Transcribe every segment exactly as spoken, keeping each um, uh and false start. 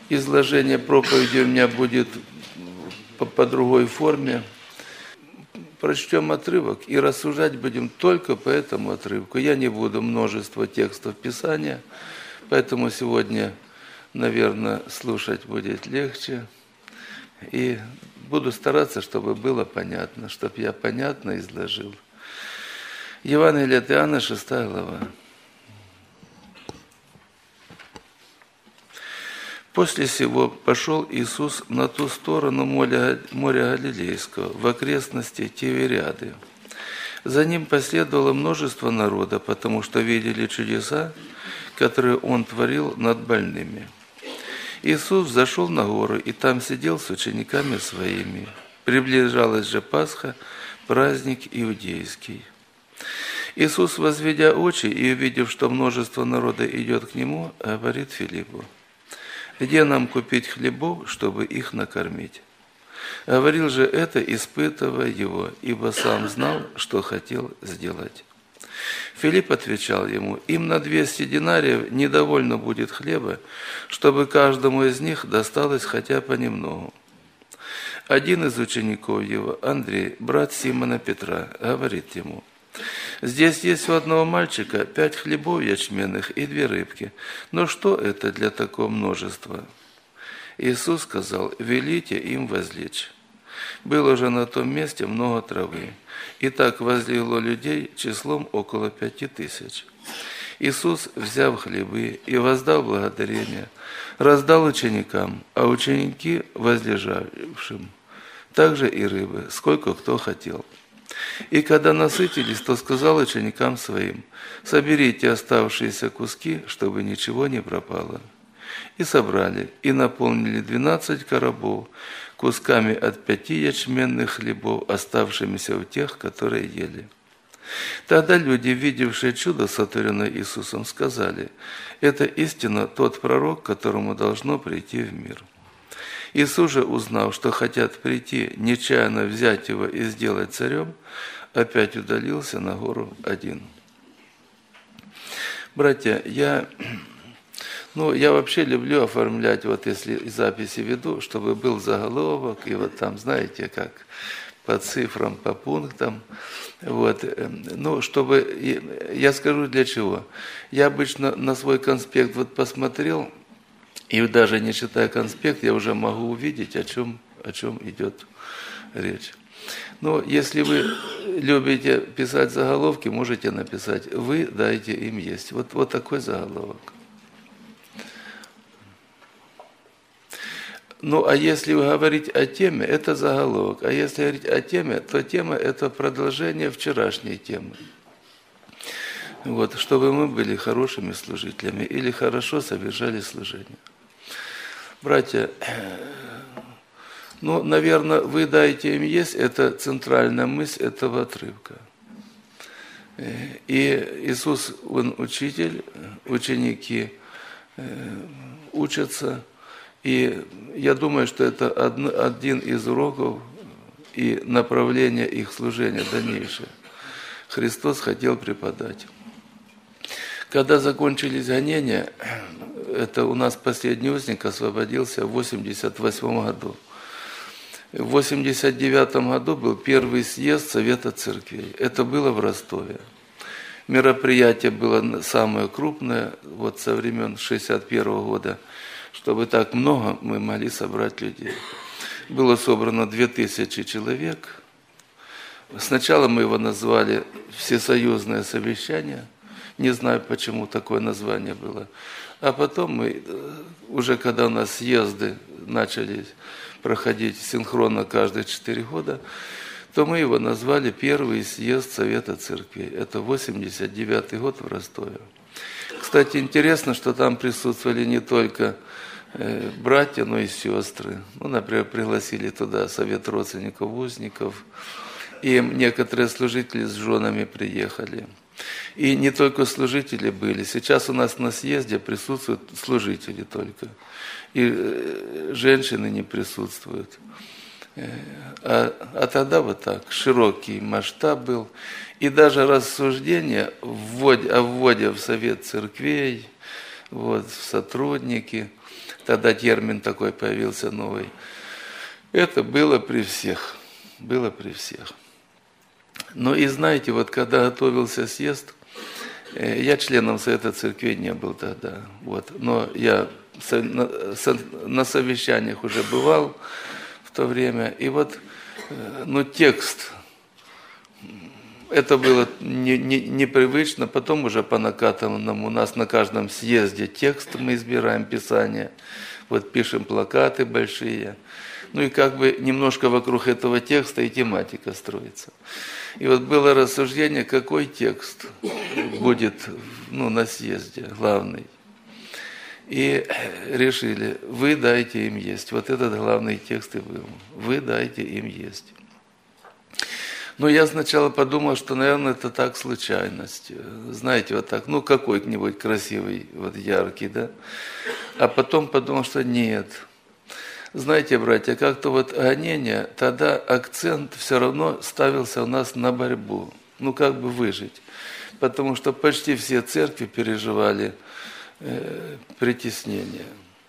изложение проповеди у меня будет по, по другой форме. Прочтем отрывок и рассуждать будем только по этому отрывку. Я не буду множество текстов Писания, поэтому сегодня, наверное, слушать будет легче. И буду стараться, чтобы было понятно, чтобы я понятно изложил. Евангелие от Иоанна, шестая глава. После сего пошел Иисус на ту сторону моря, моря Галилейского, в окрестности Тивериады. За ним последовало множество народа, потому что видели чудеса, которые Он творил над больными. Иисус взошел на гору, и там сидел с учениками Своими. Приближалась же Пасха, праздник иудейский. Иисус, возведя очи и увидев, что множество народа идет к Нему, говорит Филиппу: «Где нам купить хлебов, чтобы их накормить?» Говорил же это, испытывая его, ибо сам знал, что хотел сделать. Филипп отвечал ему: «Им на двести динариев недовольно будет хлеба, чтобы каждому из них досталось хотя понемногу». Один из учеников его, Андрей, брат Симона Петра, говорит ему: «Здесь есть у одного мальчика пять хлебов ячменных и две рыбки. Но что это для такого множества?» Иисус сказал: «Велите им возлечь». Было же на том месте много травы. И так возлегло людей числом около пяти тысяч. Иисус, взяв хлебы и воздав благодарение, раздал ученикам, а ученики возлежавшим. Также и рыбы, сколько кто хотел. И когда насытились, то сказал ученикам Своим: «Соберите оставшиеся куски, чтобы ничего не пропало». И собрали, и наполнили двенадцать коробов кусками от пяти ячменных хлебов, оставшимися у тех, которые ели. Тогда люди, видевшие чудо, сотворенное Иисусом, сказали: «Это истинно тот пророк, которому должно прийти в мир». Иисус же, узнав, что хотят прийти, нечаянно взять его и сделать царем, опять удалился на гору один. Братья, я, ну, я вообще люблю оформлять, вот если записи веду, чтобы был заголовок, и вот там, знаете, как по цифрам, по пунктам. Вот. Ну, чтобы, я скажу для чего. Я обычно на свой конспект вот посмотрел, и даже не читая конспект, я уже могу увидеть, о чем, о чем идет речь. Но если вы любите писать заголовки, можете написать: «Вы дайте им есть». Вот, вот такой заголовок. Ну, а если говорить о теме, это заголовок. А если говорить о теме, то тема – это продолжение вчерашней темы. Вот, чтобы мы были хорошими служителями или хорошо совершали служение. Братья, ну, наверное, вы дайте им есть, это центральная мысль этого отрывка. И Иисус, Он учитель, ученики учатся, и я думаю, что это один из уроков и направления их служения дальнейшее. Христос хотел преподать. Когда закончились гонения, это у нас последний узник освободился в восемьдесят восьмом году. В восемьдесят девятом году был первый съезд Совета Церквей. Это было в Ростове. Мероприятие было самое крупное, вот со времен шестьдесят первого года, чтобы так много мы могли собрать людей. Было собрано две тысячи человек. Сначала мы его назвали «Всесоюзное совещание». Не знаю, почему такое название было. А потом мы, уже когда у нас съезды начали проходить синхронно каждые четыре года, то мы его назвали «Первый съезд Совета Церквей». Это восемьдесят девятый год в Ростове. Кстати, интересно, что там присутствовали не только братья, но и сестры. Ну, например, пригласили туда Совет родственников узников, и некоторые служители с женами приехали. И не только служители были. Сейчас у нас на съезде присутствуют служители только. И женщины не присутствуют. А, а тогда вот так, широкий масштаб был. И даже рассуждения вводе, о вводе в Совет Церквей, вот, в сотрудники, тогда термин такой появился новый. Это было при всех, было при всех. Ну и знаете, вот когда готовился съезд, я членом Совета Церквей не был тогда, вот, но я на совещаниях уже бывал в то время, и вот, ну, текст, это было не, не, непривычно, потом уже по накатанному у нас на каждом съезде текст мы избираем, Писание, вот пишем плакаты большие, ну и как бы немножко вокруг этого текста и тематика строится. И вот было рассуждение, какой текст будет, ну, на съезде главный. И решили, вы дайте им есть. Вот этот главный текст и был. Вы дайте им есть. Но я сначала подумал, что, наверное, это так случайность. Знаете, вот так, ну, какой-нибудь красивый, вот яркий, да? А потом подумал, что нет. Знаете, братья, как-то вот гонение, тогда акцент все равно ставился у нас на борьбу. Ну, как бы выжить. Потому что почти все церкви переживали э, притеснение.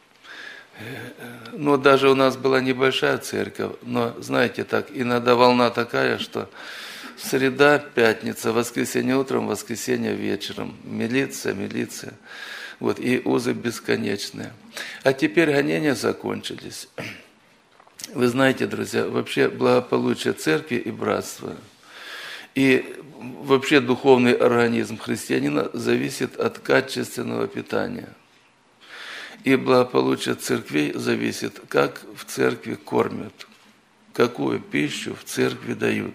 Но даже у нас была небольшая церковь, но, знаете, так, иногда волна такая, что среда, пятница, воскресенье утром, воскресенье вечером, милиция, милиция, вот, и узы бесконечные. А теперь гонения закончились. Вы знаете, друзья, вообще благополучие церкви и братства, и вообще духовный организм христианина зависит от качественного питания. И благополучие церквей зависит, как в церкви кормят, какую пищу в церкви дают.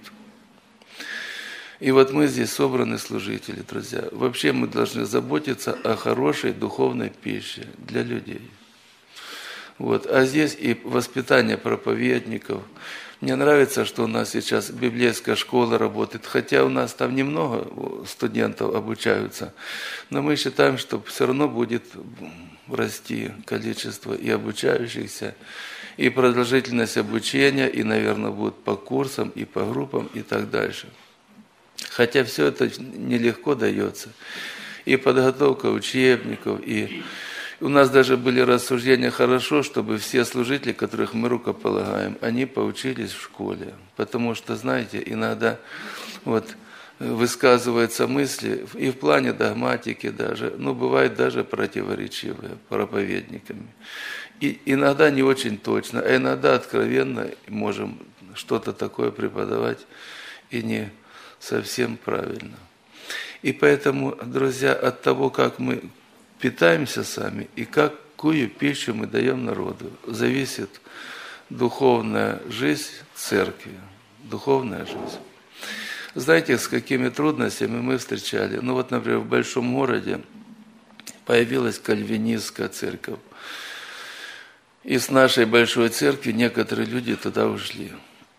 И вот мы здесь собраны служители, друзья. Вообще мы должны заботиться о хорошей духовной пище для людей. Вот. А здесь и воспитание проповедников. Мне нравится, что у нас сейчас библейская школа работает, хотя у нас там немного студентов обучаются, но мы считаем, что все равно будет расти количество и обучающихся, и продолжительность обучения, и, наверное, будут по курсам, и по группам, и так дальше. Хотя все это нелегко дается. И подготовка учебников, и у нас даже были рассуждения, хорошо, чтобы все служители, которых мы рукополагаем, они поучились в школе. Потому что, знаете, иногда вот высказываются мысли, и в плане догматики даже, ну, бывают даже противоречивые проповедниками. И иногда не очень точно, а иногда откровенно можем что-то такое преподавать и не совсем правильно. И поэтому, друзья, от того, как мы питаемся сами и какую пищу мы даем народу, зависит духовная жизнь церкви, духовная жизнь. Знаете, с какими трудностями мы встречали? Ну вот, например, в большом городе появилась кальвинистская церковь. И с нашей большой церкви некоторые люди туда ушли.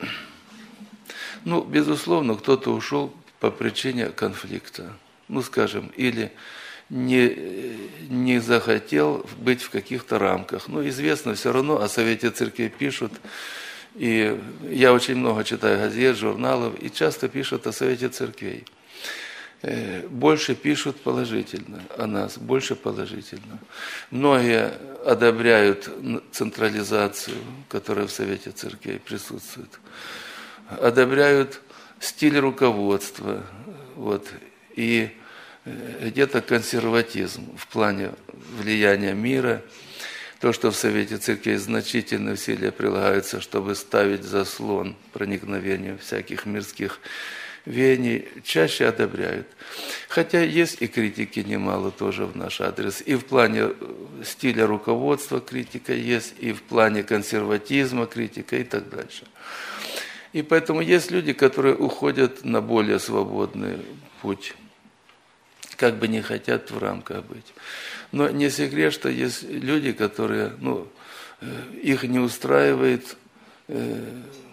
Ну, безусловно, кто-то ушел по причине конфликта. Ну, скажем, или не, не захотел быть в каких-то рамках. Ну, известно, все равно о Совете Церкви пишут. И я очень много читаю газет, журналов, и часто пишут о Совете Церквей. Больше пишут положительно о нас, больше положительно. Многие одобряют централизацию, которая в Совете Церквей присутствует. Одобряют стиль руководства, вот, и где-то консерватизм в плане влияния мира. То, что в Совете Церквей значительные усилия прилагаются, чтобы ставить заслон проникновению всяких мирских веяний, чаще одобряют. Хотя есть и критики немало тоже в наш адрес. И в плане стиля руководства критика есть, и в плане консерватизма критика и так дальше. И поэтому есть люди, которые уходят на более свободный путь, как бы не хотят в рамках быть. Но не секрет, что есть люди, которые, ну, их не устраивает э,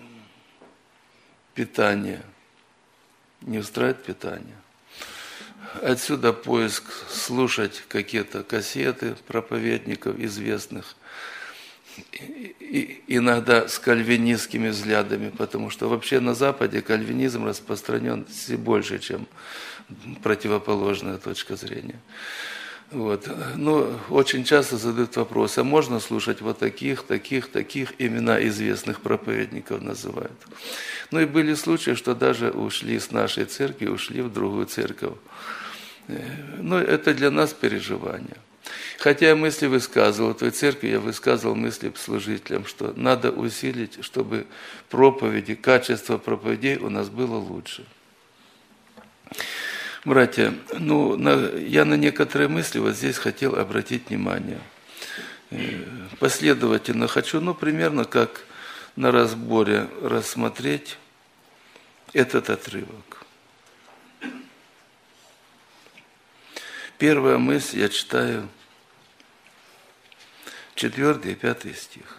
питание, не устраивает питание. Отсюда поиск слушать какие-то кассеты проповедников известных, и иногда с кальвинистскими взглядами, потому что вообще на Западе кальвинизм распространен все больше, чем противоположная точка зрения. Вот. Ну, очень часто задают вопрос, а можно слушать вот таких, таких, таких, имена известных проповедников называют. Ну и были случаи, что даже ушли с нашей церкви, ушли в другую церковь. Ну, это для нас переживание. Хотя я мысли высказывал, в той церкви я высказывал мысли служителям, что надо усилить, чтобы проповеди, качество проповедей у нас было лучше. Братья, ну, на, я на некоторые мысли вот здесь хотел обратить внимание. Последовательно хочу, ну, примерно как на разборе рассмотреть этот отрывок. Первая мысль, я читаю четвертый и пятый стих.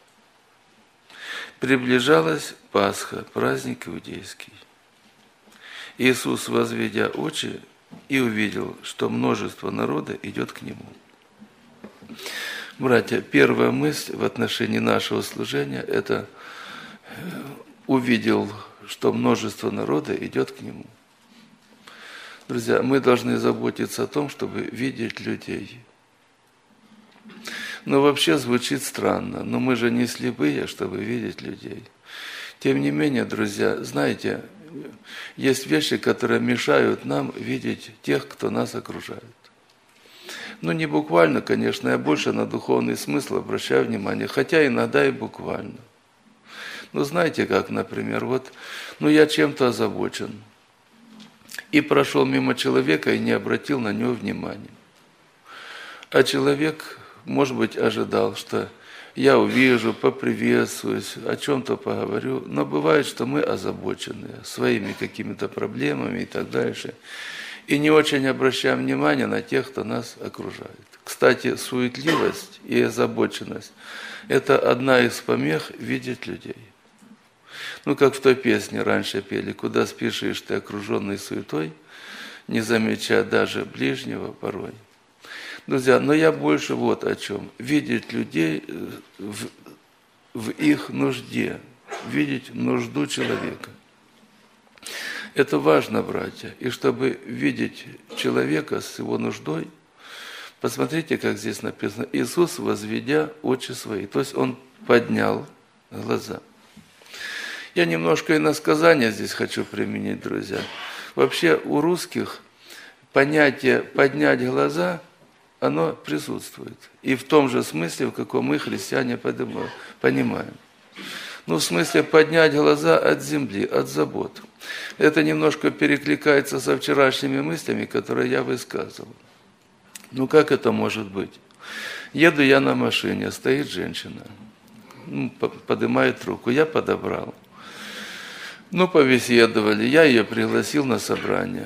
«Приближалась Пасха, праздник иудейский. Иисус, возведя очи, и увидел, что множество народа идет к Нему». Братья, первая мысль в отношении нашего служения – это увидел, что множество народа идет к Нему. Друзья, мы должны заботиться о том, чтобы видеть людей. Но вообще звучит странно, но мы же не слепые, чтобы видеть людей. Тем не менее, друзья, знаете, есть вещи, которые мешают нам видеть тех, кто нас окружает. Ну, не буквально, конечно, я больше на духовный смысл обращаю внимание, хотя иногда и буквально. Ну, знаете как, например, вот, ну, я чем-то озабочен, и прошел мимо человека и не обратил на него внимания. А человек, может быть, ожидал, что я увижу, поприветствуюсь, о чем-то поговорю, но бывает, что мы озабочены своими какими-то проблемами и так дальше, и не очень обращаем внимание на тех, кто нас окружает. Кстати, суетливость и озабоченность – это одна из помех видеть людей. Ну, как в той песне раньше пели: «Куда спешишь ты, окруженный суетой, не замечая даже ближнего порой». Друзья, но я больше вот о чем. Видеть людей в, в их нужде, видеть нужду человека. Это важно, братья. И чтобы видеть человека с его нуждой, посмотрите, как здесь написано: Иисус, возведя очи свои. То есть Он поднял глаза. Я немножко иносказания здесь хочу применить, друзья. Вообще у русских понятие «поднять глаза» оно присутствует. И в том же смысле, в каком мы, христиане, понимаем. Ну, в смысле поднять глаза от земли, от забот. Это немножко перекликается со вчерашними мыслями, которые я высказывал. Ну, как это может быть? Еду я на машине, стоит женщина, ну, поднимает руку, я подобрал. Ну, побеседовали, я ее пригласил на собрание.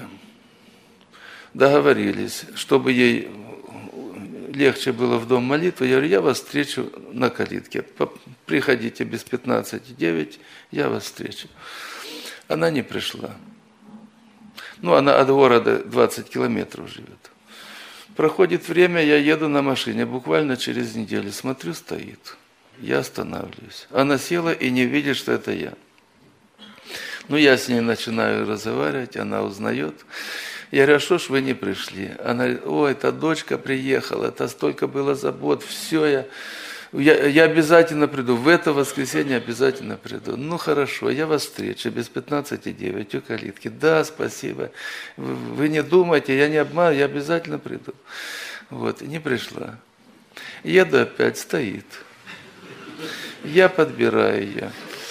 Договорились, чтобы ей легче было в дом молитвы. Я говорю: я вас встречу на калитке. Приходите без пятнадцати девять, я вас встречу. Она не пришла. Ну, она от города двадцать километров живет. Проходит время, я еду на машине, буквально через неделю. Смотрю, стоит. Я останавливаюсь. Она села и не видит, что это я. Ну, я с ней начинаю разговаривать, она узнает. Я говорю: а что ж вы не пришли? Она говорит: ой, эта дочка приехала, это столько было забот, все, я, я, я обязательно приду, в это воскресенье обязательно приду. Ну, хорошо, я вас встречу без пятнадцати девять у калитки. Да, спасибо. Вы, вы не думайте, я не обманываю, я обязательно приду. Вот, не пришла. Еду опять, стоит. Я подбираю ее.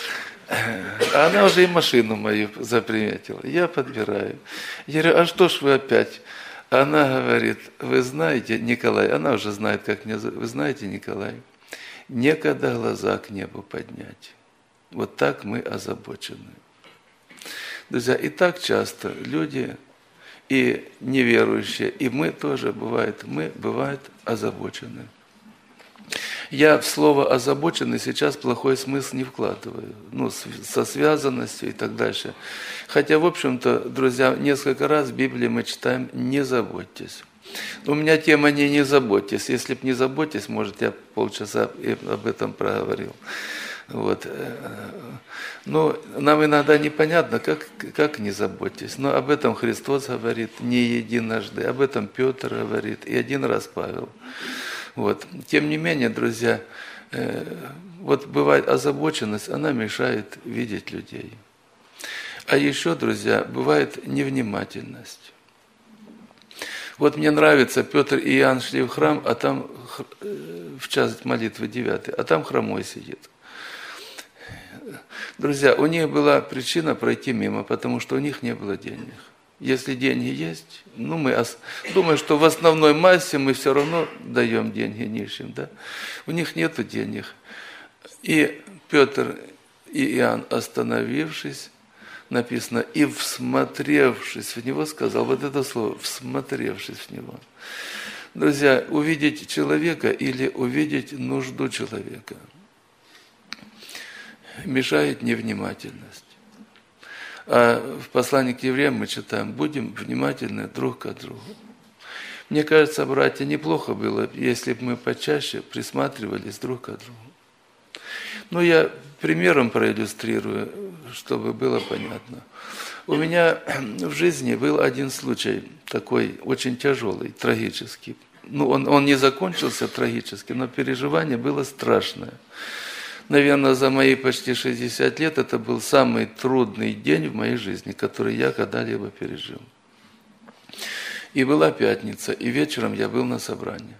А она уже и машину мою заприметила. Я подбираю. Я говорю: а что ж вы опять? Она говорит: вы знаете, Николай, она уже знает, как меня зовут. Вы знаете, Николай, некогда глаза к небу поднять. Вот так мы озабочены. Друзья, и так часто люди, и неверующие, и мы тоже бывает, мы бывает озабочены. Я в слово «озабоченный» сейчас плохой смысл не вкладываю, ну, со связанностью и так дальше. Хотя, в общем-то, друзья, несколько раз в Библии мы читаем «не заботьтесь». У меня тема не «не заботьтесь». Если бы не заботьтесь, может, я полчаса об этом проговорил. Вот. Но нам иногда непонятно, как, как не заботьтесь. Но об этом Христос говорит не единожды, об этом Петр говорит, и один раз Павел. Вот. Тем не менее, друзья, вот бывает озабоченность, она мешает видеть людей. А еще, друзья, бывает невнимательность. Вот мне нравится, Петр и Иоанн шли в храм, а там в час молитвы девятый, а там хромой сидит. Друзья, у них была причина пройти мимо, потому что у них не было денег. Если деньги есть, ну мы ос... думаю, что в основной массе мы все равно даем деньги нищим, да? У них нету денег. И Петр и Иоанн, остановившись, написано, и всмотревшись в него, сказал вот это слово, всмотревшись в него. Друзья, увидеть человека или увидеть нужду человека мешает невнимательность. А в послании к евреям мы читаем, будем внимательны друг к другу. Мне кажется, братья, неплохо было, если бы мы почаще присматривались друг к другу. Ну, я примером проиллюстрирую, чтобы было понятно. У меня в жизни был один случай такой очень тяжелый, трагический. Ну, он, он не закончился трагически, но переживание было страшное. Наверное, за мои почти шестьдесят лет это был самый трудный день в моей жизни, который я когда-либо пережил. И была пятница, и вечером я был на собрании.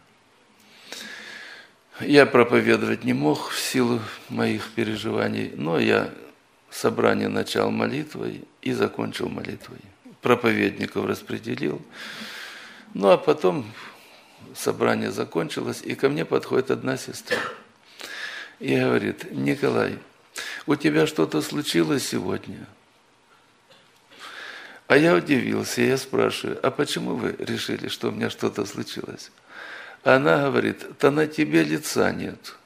Я проповедовать не мог в силу моих переживаний, но я собрание начал молитвой и закончил молитвой. Проповедников распределил. Ну, а потом собрание закончилось, и ко мне подходит одна сестра. И говорит, Николай, у тебя что-то случилось сегодня? А я удивился, я спрашиваю, а почему вы решили, что у меня что-то случилось? Она говорит, да на тебе лица нет.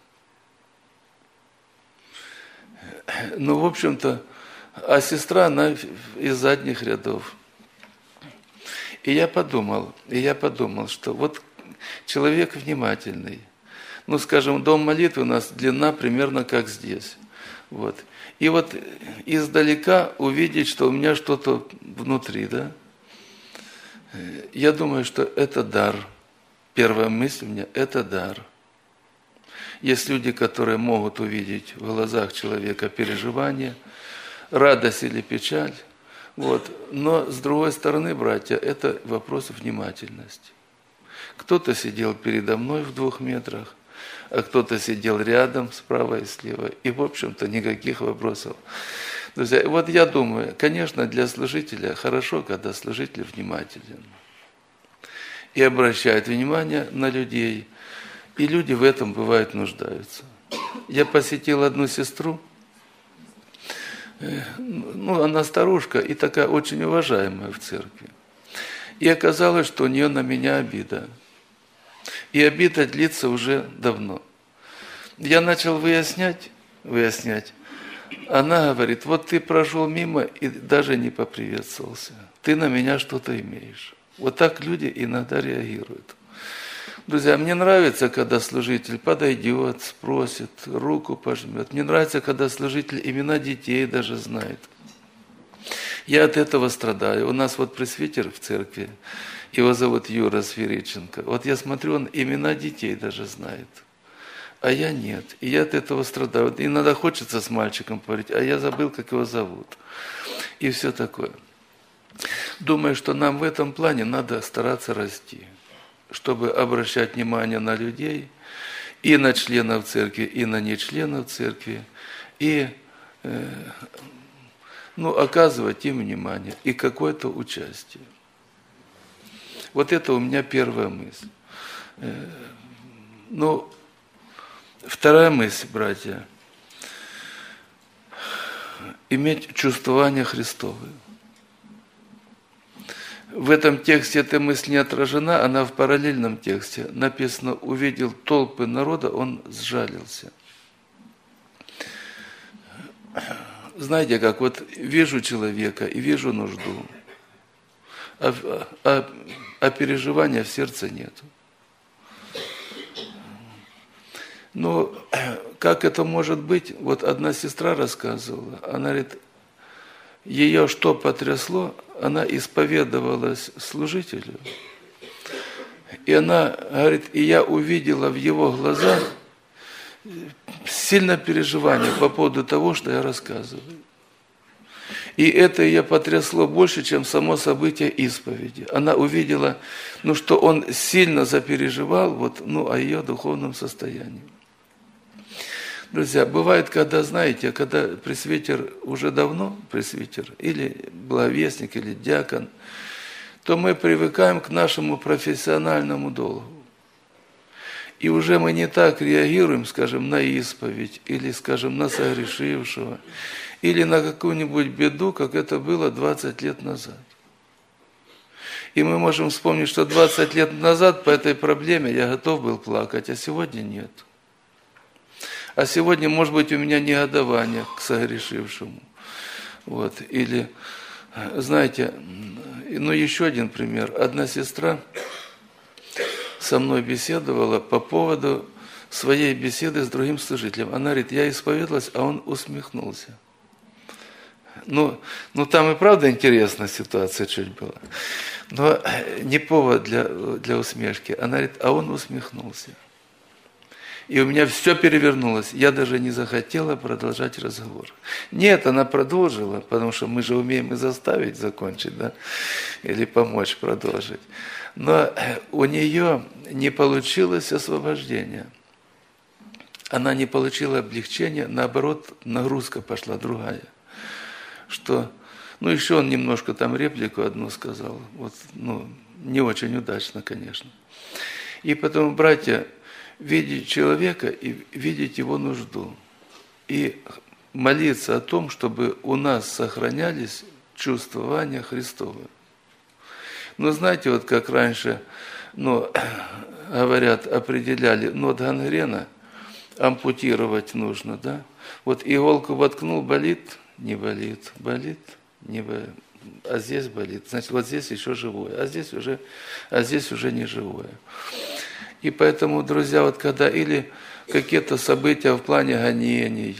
Ну, в общем-то, а сестра, она из задних рядов. И я подумал, и я подумал, что вот человек внимательный. Ну, скажем, дом молитвы у нас длина примерно как здесь. Вот. И вот издалека увидеть, что у меня что-то внутри, да? Я думаю, что это дар. Первая мысль у меня – это дар. Есть люди, которые могут увидеть в глазах человека переживание, радость или печаль. Вот. Но, с другой стороны, братья, это вопрос внимательности. Кто-то сидел передо мной в двух метрах, а кто-то сидел рядом, справа и слева. И, в общем-то, никаких вопросов. Друзья, вот я думаю, конечно, для служителя хорошо, когда служитель внимателен. И обращает внимание на людей. И люди в этом, бывает, нуждаются. Я посетил одну сестру. Ну, она старушка и такая очень уважаемая в церкви. И оказалось, что у нее на меня обида. И обида длится уже давно. Я начал выяснять, выяснять. Она говорит, вот ты прошел мимо и даже не поприветствовался. Ты на меня что-то имеешь. Вот так люди иногда реагируют. Друзья, мне нравится, когда служитель подойдет, спросит, руку пожмет. Мне нравится, когда служитель имена детей даже знает. Я от этого страдаю. У нас вот пресвитер в церкви, его зовут Юра Сверидченко. Вот я смотрю, он имена детей даже знает. А я нет. И я от этого страдаю. Иногда хочется с мальчиком поговорить, а я забыл, как его зовут. И все такое. Думаю, что нам в этом плане надо стараться расти, чтобы обращать внимание на людей, и на членов церкви, и на нечленов церкви, и э, ну, оказывать им внимание и какое-то участие. Вот это у меня первая мысль. Э, ну, вторая мысль, братья, иметь чувствование Христовое. В этом тексте эта мысль не отражена, она в параллельном тексте. Написано, увидел толпы народа, он сжалился. Знаете как, вот вижу человека и вижу нужду, а, а, а переживания в сердце нет. Ну, как это может быть? Вот одна сестра рассказывала, она говорит, ее что потрясло, она исповедовалась служителю. И она говорит, и я увидела в его глазах сильное переживание по поводу того, что я рассказываю. И это ее потрясло больше, чем само событие исповеди. Она увидела, ну, что он сильно запереживал вот, ну, о ее духовном состоянии. Друзья, бывает, когда, знаете, когда пресвитер уже давно, пресвитер, или благовестник, или диакон, то мы привыкаем к нашему профессиональному долгу. И уже мы не так реагируем, скажем, на исповедь, или, скажем, на согрешившего, или на какую-нибудь беду, как это было двадцать лет назад. И мы можем вспомнить, что двадцать лет назад по этой проблеме я готов был плакать, а сегодня нет. А сегодня, может быть, у меня негодование к согрешившему. Вот. Или, знаете, ну еще один пример. Одна сестра со мной беседовала по поводу своей беседы с другим служителем. Она говорит, я исповедалась, а он усмехнулся. Ну, ну там и правда интересная ситуация чуть была. Но не повод для, для усмешки. Она говорит, а он усмехнулся. И у меня все перевернулось. Я даже не захотела продолжать разговор. Нет, она продолжила, потому что мы же умеем и заставить закончить, да? Или помочь продолжить. Но у нее не получилось освобождение. Она не получила облегчения, наоборот, нагрузка пошла другая. Что, ну еще он немножко там реплику одну сказал. Вот, ну, не очень удачно, конечно. И потом, братья, видеть человека и видеть его нужду. И молиться о том, чтобы у нас сохранялись чувствования Христовы. Но знаете, вот как раньше, ну, говорят, определяли, ну, от гангрена ампутировать нужно, да? Вот иголку воткнул, болит, не болит, болит, не болит. А здесь болит, значит, вот здесь еще живое, а здесь уже, а здесь уже не живое. И поэтому, друзья, вот когда или какие-то события в плане гонений,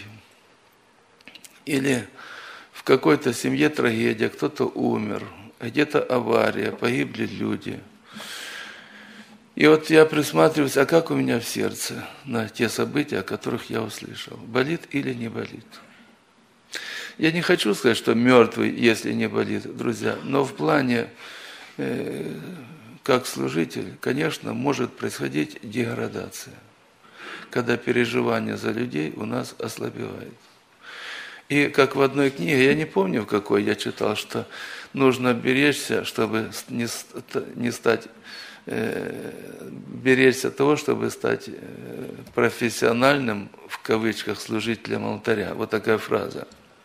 или в какой-то семье трагедия, кто-то умер, где-то авария, погибли люди. И вот я присматриваюсь, а как у меня в сердце на те события, о которых я услышал, болит или не болит. Я не хочу сказать, что мертвый, если не болит, друзья, но в плане, э, как служитель, конечно, может происходить деградация, когда переживание за людей у нас ослабевает. И как в одной книге, я не помню в какой, я читал, что нужно беречься, чтобы не, не стать, э, беречься того, чтобы стать профессиональным, в кавычках, служителем алтаря. Вот такая фраза.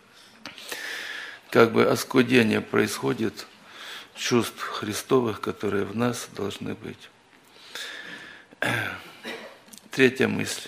Как бы оскудение происходит чувств Христовых, которые в нас должны быть. Третья мысль.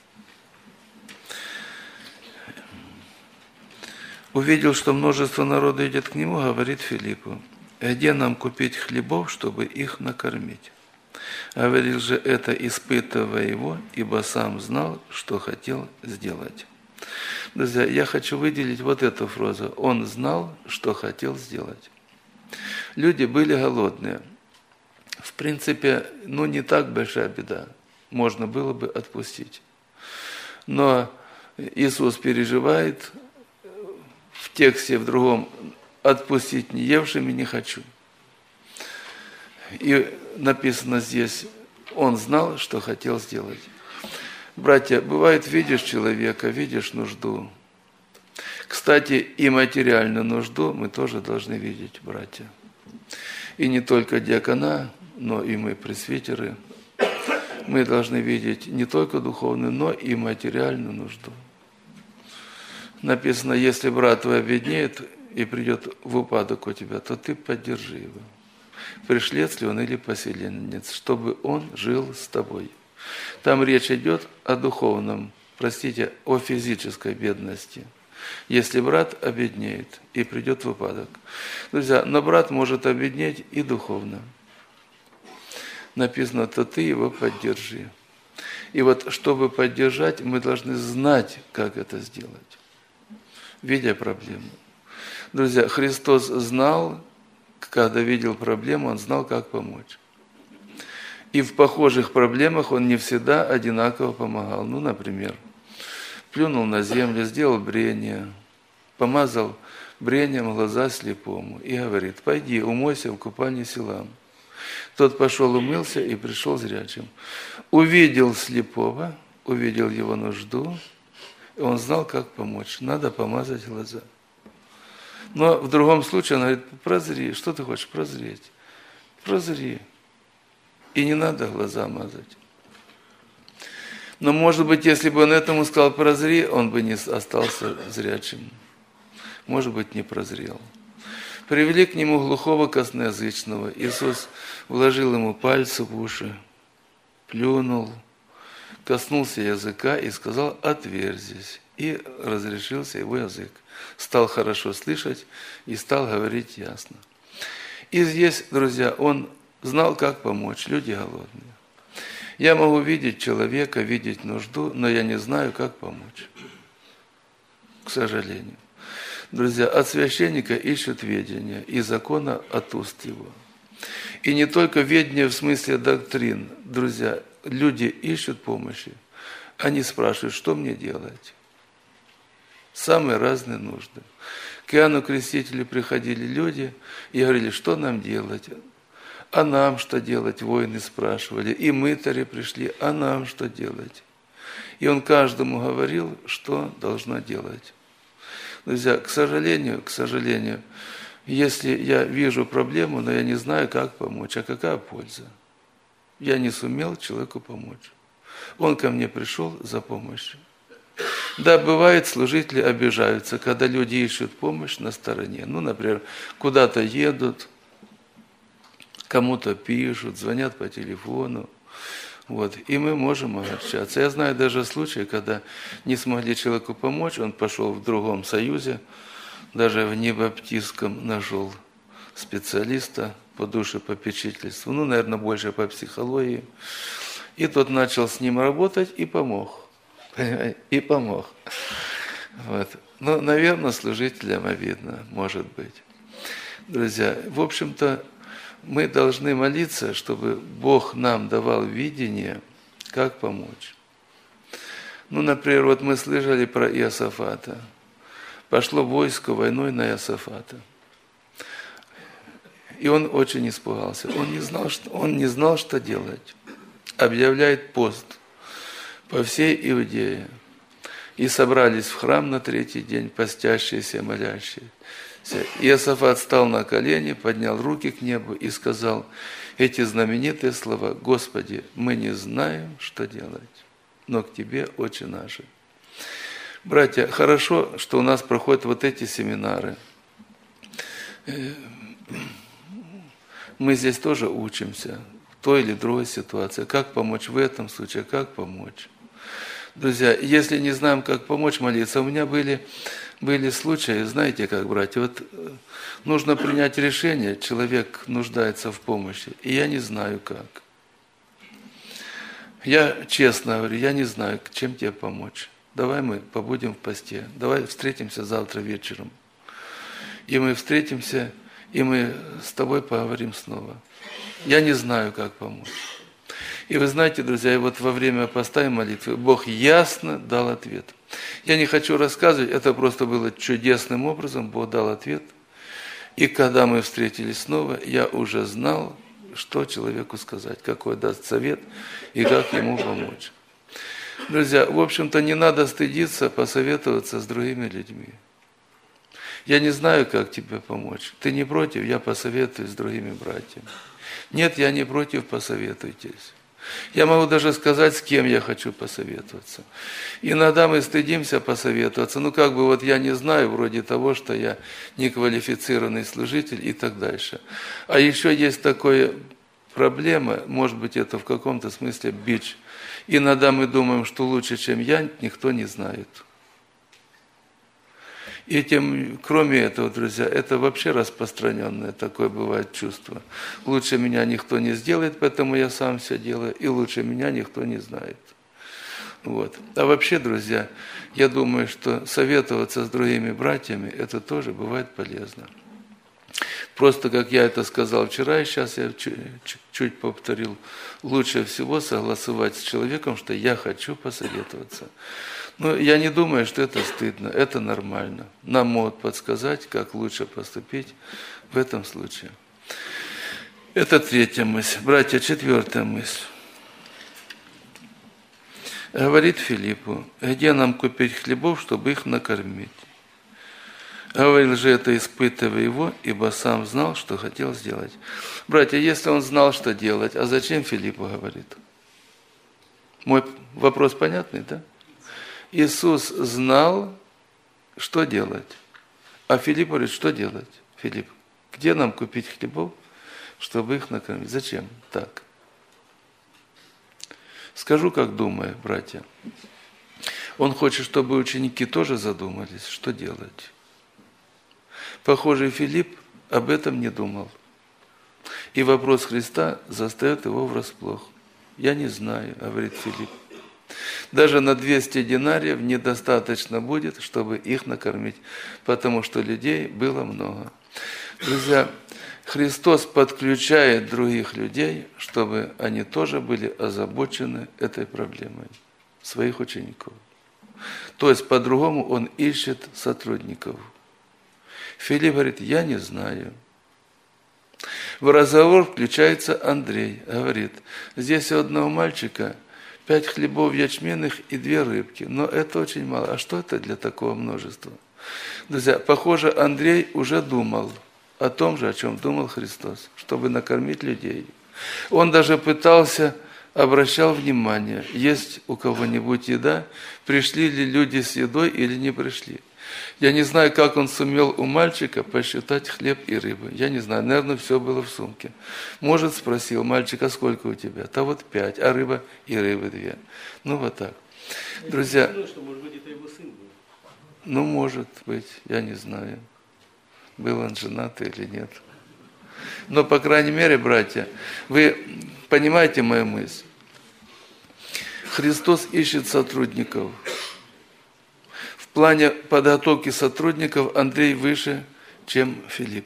Увидел, что множество народа идет к нему, говорит Филиппу, где нам купить хлебов, чтобы их накормить? Говорил же это, испытывая его, ибо сам знал, что хотел сделать. Друзья, я хочу выделить вот эту фразу. Он знал, что хотел сделать. Люди были голодные. В принципе, ну не так большая беда. Можно было бы отпустить. Но Иисус переживает в тексте в другом «отпустить не евшими не хочу». И написано здесь «он знал, что хотел сделать». Братья, бывает, видишь человека, видишь нужду. Кстати, и материальную нужду мы тоже должны видеть, братья. И не только диакона, но и мы, пресвитеры. Мы должны видеть не только духовную, но и материальную нужду. Написано, если брат твой обеднеет и придет в упадок у тебя, то ты поддержи его. Пришлец ли он или поселенец, чтобы он жил с тобой. Там речь идет о духовном, простите, о физической бедности. Если брат обеднеет и придет в упадок. Друзья, но брат может обеднеть и духовно. Написано, то ты его поддержи. И вот, чтобы поддержать, мы должны знать, как это сделать, видя проблему. Друзья, Христос знал, когда видел проблему, Он знал, как помочь. И в похожих проблемах Он не всегда одинаково помогал. Ну, например, плюнул на землю, сделал брение, помазал брением глаза слепому и говорит: пойди, умойся в купальне Силам. Тот пошел, умылся и пришел зрячим. Увидел слепого, увидел его нужду, и он знал, как помочь. Надо помазать глаза. Но в другом случае он говорит: прозри. Что ты хочешь? Прозреть. Прозри. И не надо глаза мазать. Но, может быть, если бы он этому сказал прозри, он бы не остался зрячим. Может быть, не прозрел. Привели к нему глухого косноязычного. Иисус вложил ему пальцы в уши, плюнул, коснулся языка и сказал: отверзись. И разрешился его язык. Стал хорошо слышать и стал говорить ясно. И здесь, друзья, он знал, как помочь. Люди голодные. Я могу видеть человека, видеть нужду, но я не знаю, как помочь. К сожалению. Друзья, от священника ищут ведения и закона от уст его. И не только ведение в смысле доктрин. Друзья, люди ищут помощи. Они спрашивают: что мне делать? Самые разные нужды. К Иоанну Крестителю приходили люди и говорили: что нам делать? А нам что делать? Воины спрашивали. И мытари пришли: а нам что делать? И он каждому говорил, что должно делать. Друзья, к сожалению, к сожалению, если я вижу проблему, но я не знаю, как помочь, а какая польза? Я не сумел человеку помочь. Он ко мне пришел за помощью. Да, бывает, служители обижаются, когда люди ищут помощь на стороне. Ну, например, куда-то едут, кому-то пишут, звонят по телефону. Вот, и мы можем огорчаться. Я знаю даже случаи, когда не смогли человеку помочь, он пошел в другом союзе, даже в небаптистском нашел специалиста по душепопечительству, ну, наверное, больше по психологии. И тот начал с ним работать и помог. И помог. Вот. Ну, наверное, служителям обидно, может быть. Друзья, в общем-то, мы должны молиться, чтобы Бог нам давал видение, как помочь. Ну, например, вот мы слышали про Иосафата. Пошло войско войной на Иосафата. И он очень испугался. Он не знал, что, он не знал, что делать. Объявляет пост по всей Иудее. И собрались в храм на третий день постящиеся, молящие. Иосафат встал на колени, поднял руки к небу и сказал эти знаменитые слова: «Господи, мы не знаем, что делать, но к Тебе, Отче наши». Братья, хорошо, что у нас проходят вот эти семинары. Мы здесь тоже учимся в той или другой ситуации. Как помочь в этом случае, как помочь. Друзья, если не знаем, как помочь молиться, у меня были... Были случаи, знаете как, братья, вот нужно принять решение, человек нуждается в помощи, и я не знаю как. Я честно говорю, я не знаю, чем тебе помочь. Давай мы побудем в посте, давай встретимся завтра вечером. И мы встретимся, и мы с тобой поговорим снова. Я не знаю, как помочь. И вы знаете, друзья, вот во время поста и молитвы Бог ясно дал ответ. Я не хочу рассказывать, это просто было чудесным образом, Бог дал ответ. И когда мы встретились снова, я уже знал, что человеку сказать, какой даст совет и как ему помочь. Друзья, в общем-то, не надо стыдиться посоветоваться с другими людьми. Я не знаю, как тебе помочь. Ты не против, я посоветуюсь с другими братьями. Нет, я не против, посоветуйтесь. Я могу даже сказать, с кем я хочу посоветоваться. Иногда мы стыдимся посоветоваться. Ну, как бы вот я не знаю, вроде того, что я неквалифицированный служитель и так дальше. А еще есть такая проблема, может быть, это в каком-то смысле бич. Иногда мы думаем, что лучше, чем я, никто не знает. И тем, кроме этого, друзья, это вообще распространенное такое бывает чувство. Лучше меня никто не сделает, поэтому я сам все делаю, и лучше меня никто не знает. Вот. А вообще, друзья, я думаю, что советоваться с другими братьями, это тоже бывает полезно. Просто, как я это сказал вчера, и сейчас я чуть повторил, лучше всего согласовать с человеком, что я хочу посоветоваться. Но я не думаю, что это стыдно, это нормально. Нам могут подсказать, как лучше поступить в этом случае. Это третья мысль. Братья, четвертая мысль. Говорит Филиппу, где нам купить хлебов, чтобы их накормить? Говорил же это, испытывая его, ибо сам знал, что хотел сделать. Братья, если он знал, что делать, а зачем Филиппу говорит? Мой вопрос понятный, да? Иисус знал, что делать. А Филипп говорит, что делать? Филипп, где нам купить хлебов, чтобы их накормить? Зачем так? Скажу, как думаю, братья. Он хочет, чтобы ученики тоже задумались, что делать. Похоже, Филипп об этом не думал. И вопрос Христа застает его врасплох. Я не знаю, говорит Филипп. Даже на двести динариев недостаточно будет, чтобы их накормить, потому что людей было много. Друзья, Христос подключает других людей, чтобы они тоже были озабочены этой проблемой, своих учеников. То есть, по-другому Он ищет сотрудников. Филипп говорит, я не знаю. В разговор включается Андрей, говорит, здесь у одного мальчика пять хлебов ячменных и две рыбки, но это очень мало. А что это для такого множества? Друзья, похоже, Андрей уже думал о том же, о чем думал Христос, чтобы накормить людей. Он даже пытался, обращал внимание, есть у кого-нибудь еда, пришли ли люди с едой или не пришли. Я не знаю, как он сумел у мальчика посчитать хлеб и рыбы. Я не знаю, наверное, все было в сумке. Может, спросил, мальчик, а сколько у тебя? Да вот пять, а рыба и рыбы две. Ну, вот так. Друзья, что, может быть, это его сын был? Ну, может быть, я не знаю, был он женат или нет. Но, по крайней мере, братья, вы понимаете мою мысль? Христос ищет сотрудников. В плане подготовки сотрудников Андрей выше, чем Филипп.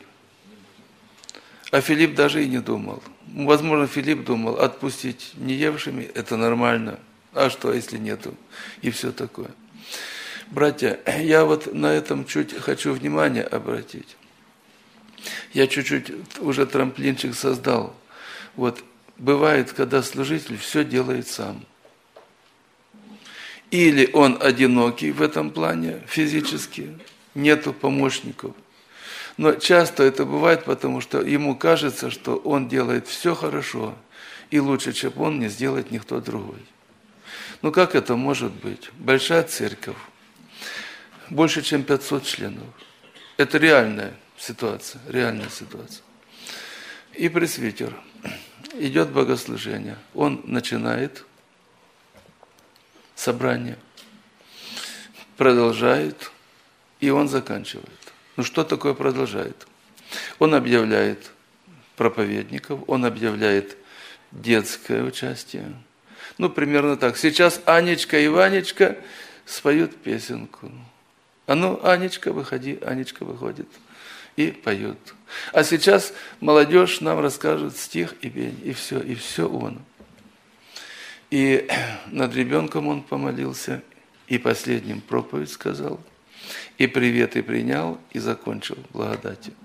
А Филипп даже и не думал. Возможно, Филипп думал, отпустить неевшими – это нормально. А что, если нету? И все такое. Братья, я вот на этом чуть хочу внимание обратить. Я чуть-чуть уже трамплинчик создал. Вот бывает, когда служитель все делает сам. Или он одинокий в этом плане физически, нету помощников. Но часто это бывает, потому что ему кажется, что он делает все хорошо, и лучше, чем он, не сделает никто другой. Ну как это может быть? Большая церковь, больше, чем пятьсот членов. Это реальная ситуация, реальная ситуация. И пресвитер, идет богослужение, он начинает собрание, продолжает, и он заканчивает. Ну что такое продолжает? Он объявляет проповедников, он объявляет детское участие. Ну, примерно так. Сейчас Анечка и Ванечка споют песенку. А ну, Анечка, выходи, Анечка выходит и поет. А сейчас молодежь нам расскажет стих и пень, и все, и все он. И над ребенком он помолился, и последним проповедь сказал, и приветы принял, и закончил благодатью.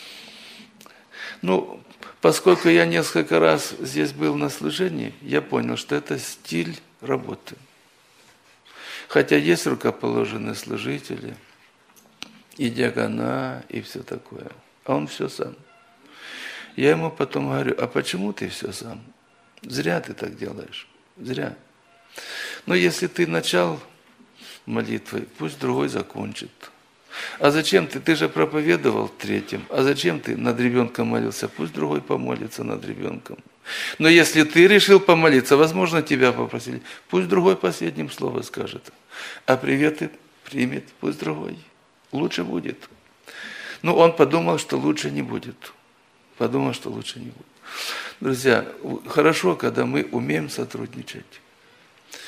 Ну, поскольку я несколько раз здесь был на служении, я понял, что это стиль работы. Хотя есть рукоположенные служители, и диакона, и все такое. А он все сам. Я ему потом говорю, а почему ты все сам? Зря ты так делаешь. Зря. Но если ты начал молитвой, пусть другой закончит. А зачем ты? Ты же проповедовал третьим. А зачем ты над ребенком молился? Пусть другой помолится над ребенком. Но если ты решил помолиться, возможно, тебя попросили, пусть другой последним слово скажет. А приветы примет, пусть другой. Лучше будет. Ну, он подумал, что лучше не будет. Подумал, что лучше не будет. Друзья, хорошо, когда мы умеем сотрудничать.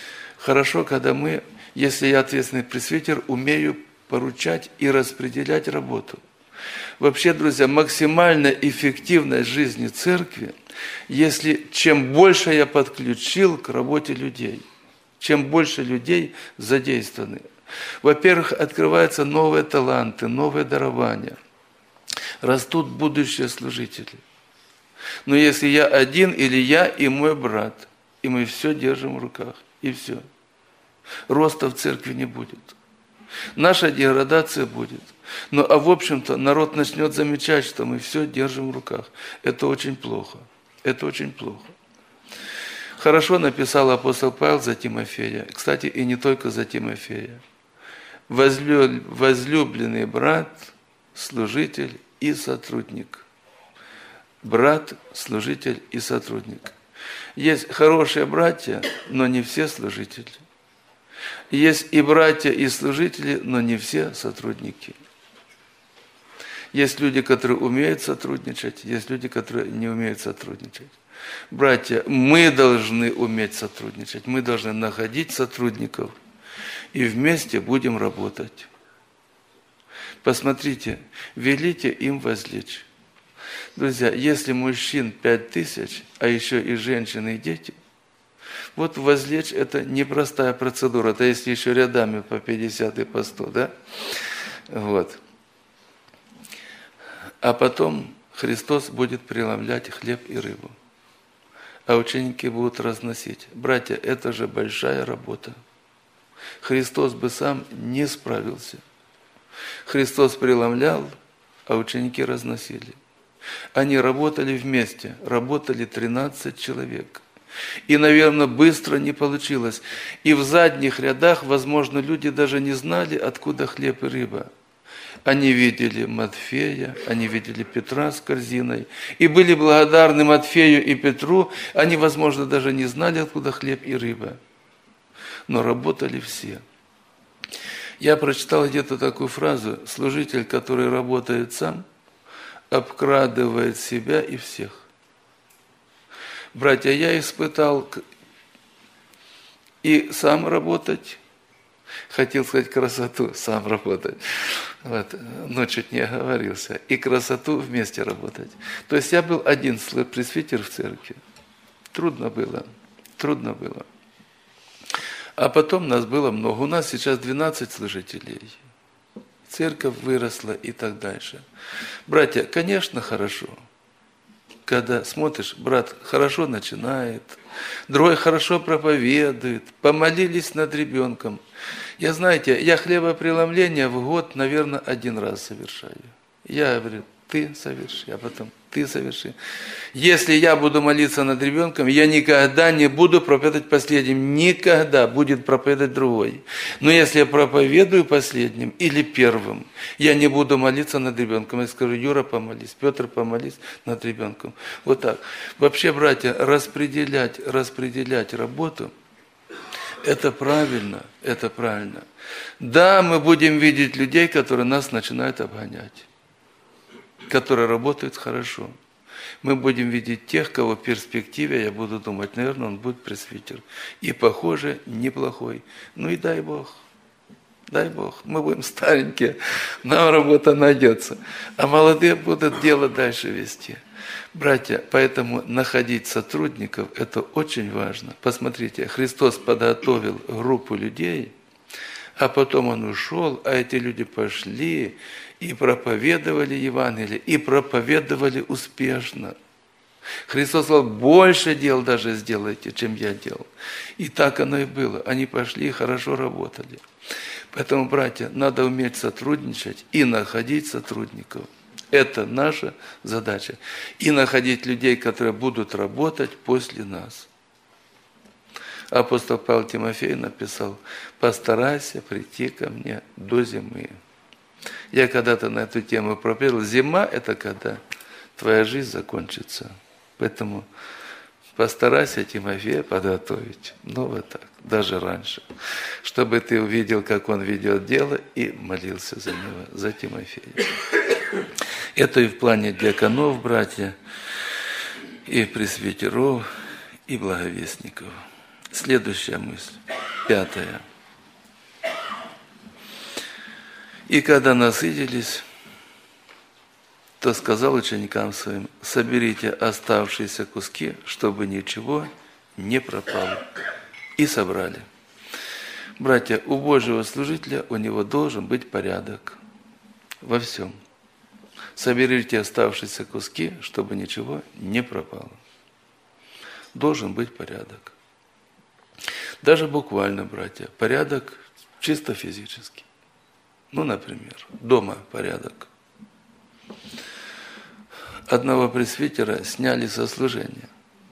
Хорошо, когда мы, если я ответственный пресвитер, умею поручать и распределять работу. Вообще, друзья, максимально эффективность жизни церкви, если чем больше я подключил к работе людей, чем больше людей задействованы. Во-первых, открываются новые таланты, новые дарования. Растут будущие служители. Но если я один или я и мой брат, и мы все держим в руках, и все. Роста в церкви не будет. Наша деградация будет. Но, а в общем-то, народ начнет замечать, что мы все держим в руках. Это очень плохо. Это очень плохо. Хорошо написал апостол Павел за Тимофея. Кстати, и не только за Тимофея. Возлюбленный брат, служитель и сотрудник. Брат, служитель и сотрудник. Есть хорошие братья, но не все служители. Есть и братья, и служители, но не все сотрудники. Есть люди, которые умеют сотрудничать, есть люди, которые не умеют сотрудничать. Братья, мы должны уметь сотрудничать, мы должны находить сотрудников, и вместе будем работать. Посмотрите, велите им возлечь. Друзья, если мужчин пять тысяч, а еще и женщины, и дети, вот возлечь это непростая процедура, это если еще рядами по пятьдесят и по сто, да? Вот. А потом Христос будет преломлять хлеб и рыбу, а ученики будут разносить. Братья, это же большая работа. Христос бы сам не справился. Христос преломлял, а ученики разносили. Они работали вместе, работали тринадцать человек. И, наверное, быстро не получилось. И в задних рядах, возможно, люди даже не знали, откуда хлеб и рыба. Они видели Матфея, они видели Петра с корзиной, и были благодарны Матфею и Петру. Они, возможно, даже не знали, откуда хлеб и рыба. Но работали все. Я прочитал где-то такую фразу: служитель, который работает сам, обкрадывает себя и всех. Братья, я испытал и сам работать, хотел сказать красоту, сам работать, вот, но чуть не оговорился, и красоту вместе работать. То есть я был один пресвитер в церкви. Трудно было, трудно было. А потом нас было много. У нас сейчас двенадцать служителей. Церковь выросла и так дальше. Братья, конечно, хорошо. Когда смотришь, брат хорошо начинает, другой хорошо проповедует, помолились над ребенком. Я, знаете, я хлебопреломление в год, наверное, один раз совершаю. Я говорю, ты соверши, а потом ты соверши. Если я буду молиться над ребенком, я никогда не буду проповедовать последним. Никогда будет проповедовать другой. Но если я проповедую последним или первым, я не буду молиться над ребенком. Я скажу, Юра, помолись, Петр, помолись над ребенком. Вот так. Вообще, братья, распределять, распределять работу, это правильно, это правильно. Да, мы будем видеть людей, которые нас начинают обгонять, которые работают хорошо. Мы будем видеть тех, кого в перспективе, я буду думать, наверное, он будет пресвитер. И, похоже, неплохой. Ну и дай Бог, дай Бог. Мы будем старенькие, нам работа найдется. А молодые будут дело дальше вести. Братья, поэтому находить сотрудников, это очень важно. Посмотрите, Христос подготовил группу людей, а потом Он ушел, а эти люди пошли и проповедовали Евангелие, и проповедовали успешно. Христос сказал, больше дел даже сделайте, чем я делал. И так оно и было. Они пошли и хорошо работали. Поэтому, братья, надо уметь сотрудничать и находить сотрудников. Это наша задача. И находить людей, которые будут работать после нас. Апостол Павел Тимофею написал, постарайся прийти ко мне до зимы. Я когда-то на эту тему проповедовал. Зима – это когда твоя жизнь закончится. Поэтому постарайся Тимофея подготовить. Ну, вот так, даже раньше. Чтобы ты увидел, как он ведет дело, и молился за него, за Тимофея. Это и в плане диаконов, братья, и пресвитеров, и благовестников. Следующая мысль. Пятое. И когда насытились, то сказал ученикам своим: соберите оставшиеся куски, чтобы ничего не пропало. И собрали. Братья, у Божьего служителя у него должен быть порядок во всем. Соберите оставшиеся куски, чтобы ничего не пропало. Должен быть порядок. Даже буквально, братья, порядок чисто физический. Ну, например, дома порядок. Одного пресвитера сняли со служения.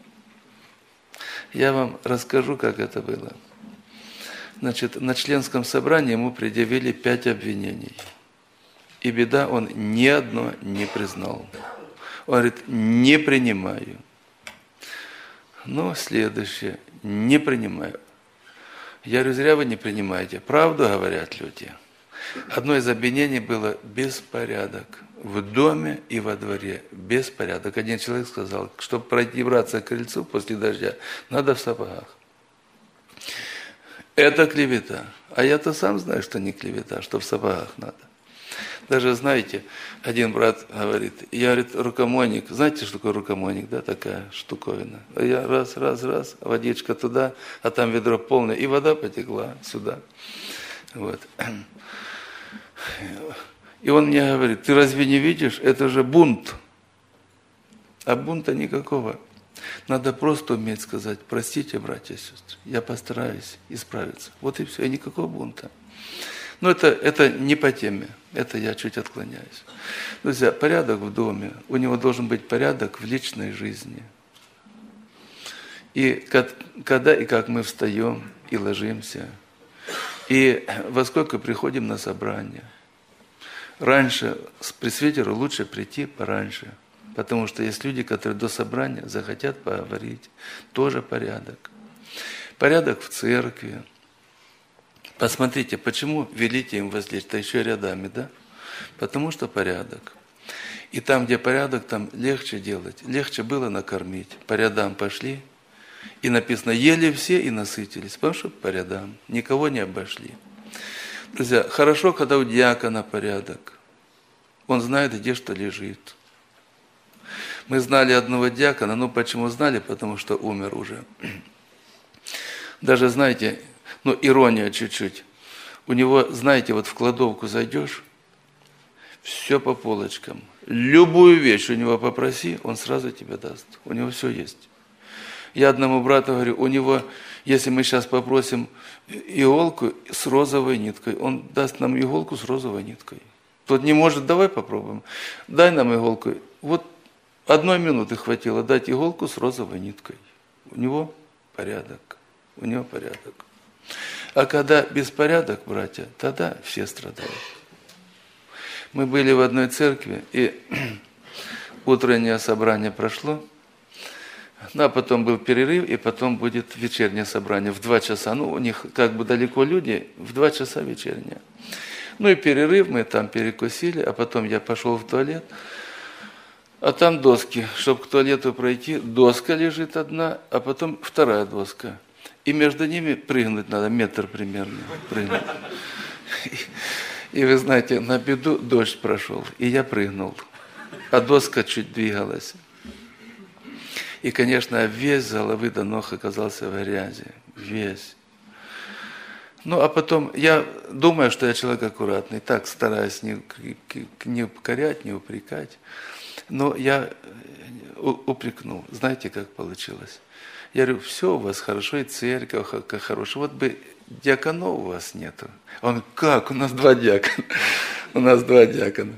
Я вам расскажу, как это было. Значит, на членском собрании ему предъявили пять обвинений. И беда, он ни одно не признал. Он говорит: не принимаю. Ну, следующее: не принимаю. Я говорю: зря вы не принимаете. Правду говорят люди. Одно из обвинений было беспорядок. В доме и во дворе беспорядок. Один человек сказал: чтобы пройти браться к крыльцу после дождя, надо в сапогах. Это клевета. А я-то сам знаю, что не клевета, что в сапогах надо. Даже, знаете, один брат говорит, я, говорит, рукомойник. Знаете, что такое рукомойник, да, такая штуковина? А я раз, раз, раз, водичка туда, а там ведро полное, и вода потекла сюда. Вот. И он мне говорит: ты разве не видишь, это же бунт. А бунта никакого. Надо просто уметь сказать: простите, братья и сестры, я постараюсь исправиться. Вот и все, и никакого бунта. Но это, это не по теме, это я чуть отклоняюсь. Друзья, порядок в доме, у него должен быть порядок в личной жизни. И когда и как мы встаем и ложимся, и во сколько приходим на собрание. Раньше, с пресвитеру лучше прийти пораньше, потому что есть люди, которые до собрания захотят поговорить. Тоже порядок. Порядок в церкви. Посмотрите, почему велите им возлечь-то еще рядами, да? Потому что порядок. И там, где порядок, там легче делать. Легче было накормить. По рядам пошли. И написано: ели все и насытились. Потому что по рядам. Никого не обошли. Друзья, хорошо, когда у диакона порядок. Он знает, где что лежит. Мы знали одного диакона. Ну, почему знали? Потому что умер уже. Даже, знаете, ну, ирония чуть-чуть. У него, знаете, вот в кладовку зайдешь, все по полочкам. Любую вещь у него попроси, он сразу тебе даст. У него все есть. Я одному брату говорю: у него, если мы сейчас попросим иголку с розовой ниткой, он даст нам иголку с розовой ниткой. Тот не может: давай попробуем. Дай нам иголку. Вот одной минуты хватило дать иголку с розовой ниткой. У него порядок. У него порядок. А когда беспорядок, братья, тогда все страдают. Мы были в одной церкви, и утреннее собрание прошло, ну, а потом был перерыв, и потом будет вечернее собрание в два часа. Ну, у них как бы далеко люди, в два часа вечернее. Ну и перерыв, мы там перекусили, а потом я пошел в туалет, а там доски. Чтобы к туалету пройти, доска лежит одна, а потом вторая доска. И между ними прыгнуть надо, метр примерно прыгнуть. И, и вы знаете, на беду дождь прошел, и я прыгнул, а доска чуть двигалась. И, конечно, весь с головы до ног оказался в грязи, весь. Ну, а потом, я думаю, что я человек аккуратный, так стараюсь не, не укорять, не упрекать, но я упрекнул. Знаете, как получилось? Я говорю: все у вас хорошо, и церковь как хорошая. Вот бы диаконов у вас нету. Он: как? У нас два диакона. У нас два диакона.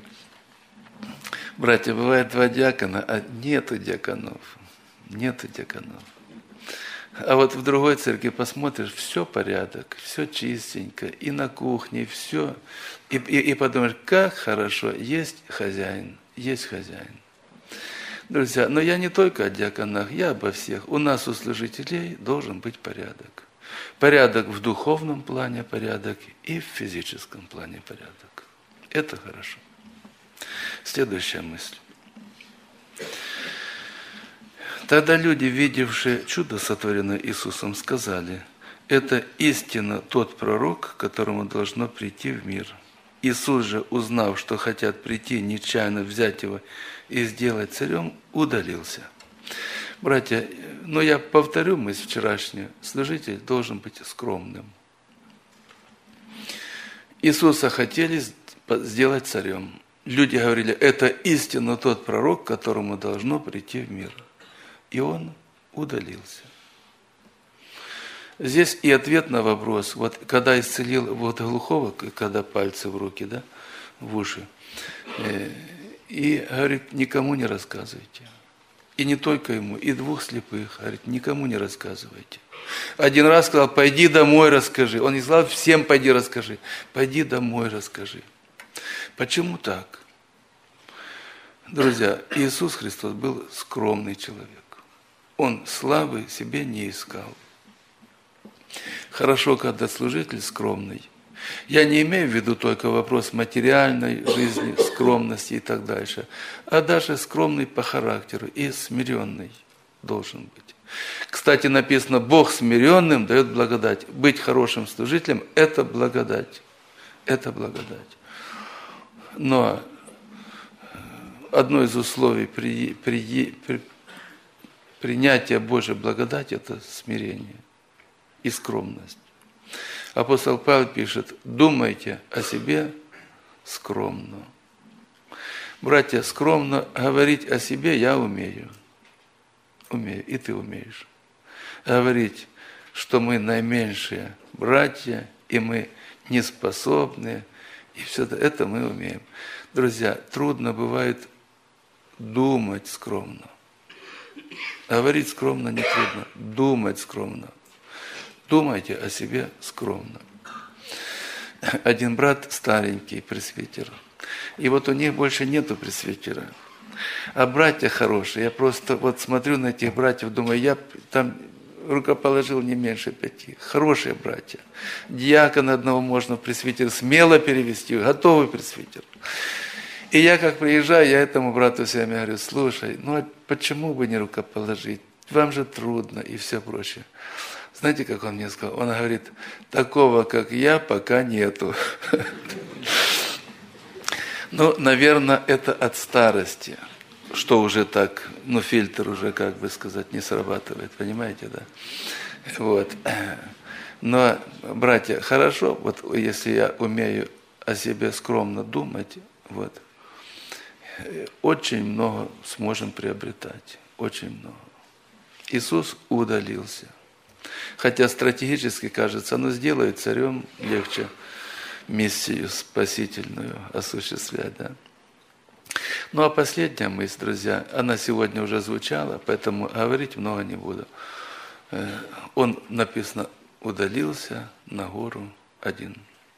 Братья, бывает два диакона, а нету диаконов. Нету диаконов. А вот в другой церкви посмотришь, все порядок, все чистенько, и на кухне, все. И, и, и подумаешь, как хорошо, есть хозяин, есть хозяин. Друзья, но я не только о диаконах, я обо всех. У нас, у служителей, должен быть порядок. Порядок в духовном плане, порядок и в физическом плане порядок. Это хорошо. Следующая мысль. Тогда люди, видевшие чудо, сотворенное Иисусом, сказали: Это истинно тот пророк, которому должно прийти в мир. Иисус же, узнав, что хотят прийти, нечаянно взять его и сделать царем, удалился. Братья, но я повторю мысль вчерашнюю. Служитель должен быть скромным. Иисуса хотели сделать царем. Люди говорили, это истинно тот пророк, которому должно прийти в мир. И он удалился. Здесь и ответ на вопрос, вот когда исцелил вот глухого, когда пальцы в руки, да, в уши, и говорит, никому не рассказывайте. И не только ему, и двух слепых, говорит, никому не рассказывайте. Один раз сказал, пойди домой расскажи. Он не сказал, всем пойди расскажи. Пойди домой расскажи. Почему так? Друзья, Иисус Христос был скромный человек. Он славы себе не искал. Хорошо, когда служитель скромный. Я не имею в виду только вопрос материальной жизни, скромности и так дальше, а даже скромный по характеру и смиренный должен быть. Кстати, написано, Бог смиренным дает благодать. Быть хорошим служителем – это благодать. Это благодать. Но одно из условий при, при, при, принятия Божьей благодати – это смирение и скромность. Апостол Павел пишет, думайте о себе скромно. Братья, скромно говорить о себе я умею. Умею, и ты умеешь. Говорить, что мы наименьшие братья, и мы неспособные, и все это мы умеем. Друзья, трудно бывает думать скромно. Говорить скромно не трудно, думать скромно. Думайте о себе скромно. Один брат старенький, пресвитер, и вот у них больше нету пресвитера. А братья хорошие, я просто вот смотрю на этих братьев, думаю, я там рукоположил не меньше пяти. Хорошие братья. Диакона одного можно в пресвитер смело перевести, готовый пресвитер. И я как приезжаю, я этому брату всем говорю, слушай, ну а почему бы не рукоположить? Вам же трудно и все прочее. Знаете, как он мне сказал? Он говорит, такого, как я, пока нету. Ну, наверное, это от старости, что уже так, ну, фильтр уже, как бы сказать, не срабатывает, понимаете, да? Вот. Но, братья, хорошо, вот если я умею о себе скромно думать, вот, очень много сможем приобретать, очень много. Иисус удалился. Хотя стратегически кажется, ну сделает царем, легче миссию спасительную осуществлять. Да? Ну а последняя мысль, друзья, она сегодня уже звучала, поэтому говорить много не буду. Он, написано, удалился на гору один.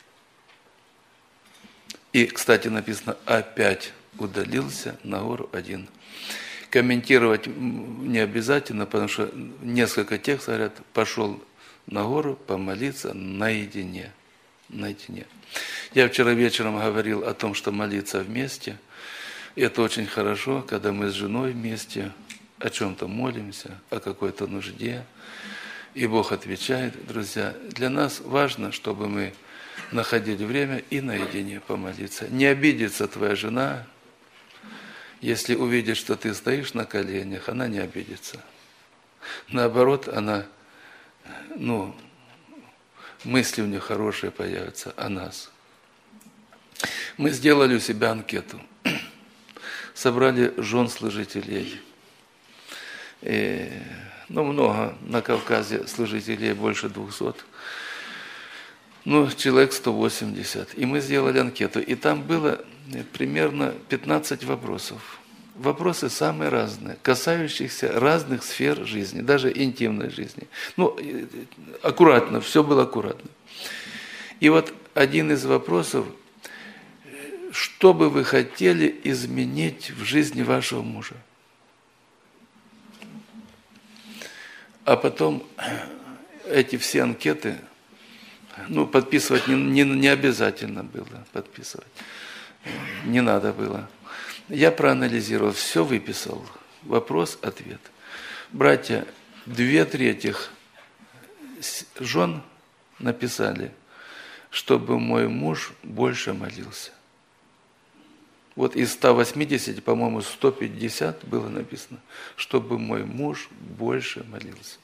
И, кстати, написано, опять удалился на гору один. Комментировать не обязательно, потому что несколько текстов говорят, пошел на гору помолиться наедине. наедине. Я вчера вечером говорил о том, что молиться вместе. И это очень хорошо, когда мы с женой вместе о чем-то молимся, о какой-то нужде. И Бог отвечает, друзья. Для нас важно, чтобы мы находили время и наедине помолиться. Не обидится твоя жена, если увидит, что ты стоишь на коленях, она не обидится. Наоборот, она, ну, мысли у нее хорошие появятся о нас. Мы сделали у себя анкету. Собрали жен служителей. И, ну, много на Кавказе служителей, больше двухсот. Ну, человек сто восемьдесят. И мы сделали анкету. И там было примерно пятнадцать вопросов. Вопросы самые разные, касающиеся разных сфер жизни, даже интимной жизни. Ну, аккуратно, все было аккуратно. И вот один из вопросов, что бы вы хотели изменить в жизни вашего мужа? А потом эти все анкеты, ну, подписывать не, не, не обязательно было, подписывать. Не надо было. Я проанализировал, все выписал. Вопрос, ответ. Братья, две трети жен написали, чтобы мой муж больше молился. Вот из ста восьмидесяти, по-моему, сто пятьдесят было написано, чтобы мой муж больше молился.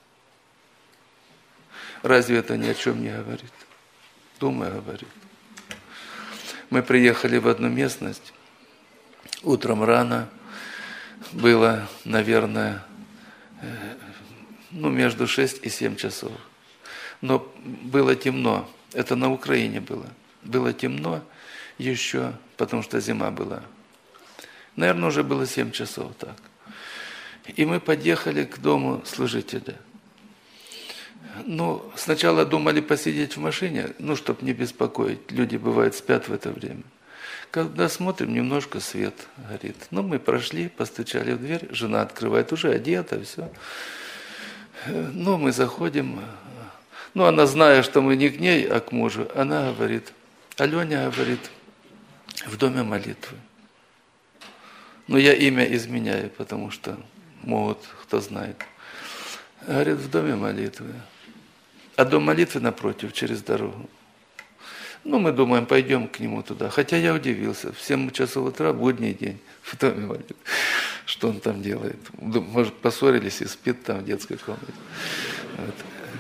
Разве это ни о чем не говорит? Думаю, говорит. Мы приехали в одну местность, утром рано, было, наверное, ну, между шесть и семь часов. Но было темно, это на Украине было. Было темно еще, потому что зима была. Наверное, уже было семь часов так. И мы подъехали к дому служителя. Ну, сначала думали посидеть в машине, ну, чтобы не беспокоить. Люди, бывает, спят в это время. Когда смотрим, немножко свет горит. Ну, мы прошли, постучали в дверь, жена открывает, уже одета, все. Ну, мы заходим. Ну, она, зная, что мы не к ней, а к мужу, она говорит, Аленя говорит, в доме молитвы. Ну, я имя изменяю, потому что могут, кто знает. Говорит, в доме молитвы. А дом молитвы напротив, через дорогу. Ну, мы думаем, пойдем к нему туда. Хотя я удивился. В семь часов утра, будний день, в доме молитвы. Что он там делает? Может, поссорились и спит там в детской комнате. Вот.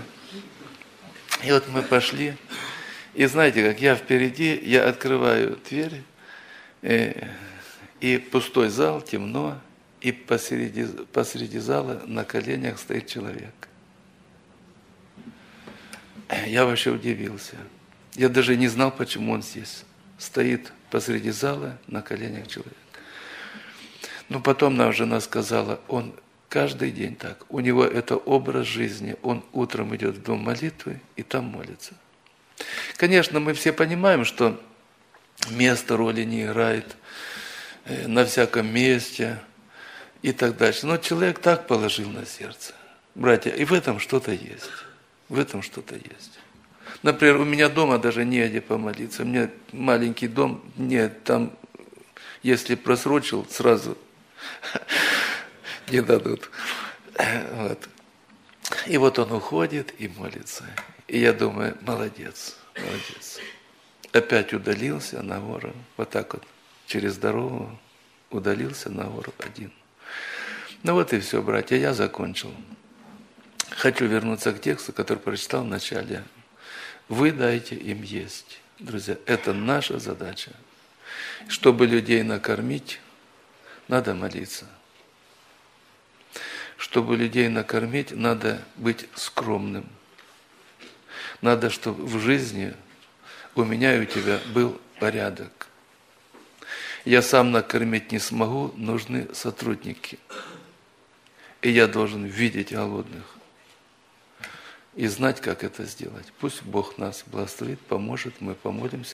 И вот мы пошли. И знаете, как я впереди, я открываю дверь, и, и пустой зал, темно, и посреди, посреди зала на коленях стоит человек. Я вообще удивился. Я даже не знал, почему он здесь. Стоит посреди зала на коленях человек. Но потом нам жена сказала, он каждый день так. У него это образ жизни. Он утром идет в дом молитвы и там молится. Конечно, мы все понимаем, что место роли не играет на всяком месте и так дальше. Но человек так положил на сердце. Братья, и в этом что-то есть. В этом что-то есть. Например, у меня дома даже негде помолиться. У меня маленький дом, нет, там, если просрочил, сразу не дадут. Вот. И вот он уходит и молится. И я думаю, молодец, молодец. Опять удалился на гору, вот так вот, через дорогу удалился на гору один. Ну вот и все, братья, я закончил. Хочу вернуться к тексту, который прочитал в начале. Вы дайте им есть. Друзья, это наша задача. Чтобы людей накормить, надо молиться. Чтобы людей накормить, надо быть скромным. Надо, чтобы в жизни у меня и у тебя был порядок. Я сам накормить не смогу, нужны сотрудники. И я должен видеть голодных. И знать, как это сделать. Пусть Бог нас благословит, поможет, мы помолимся.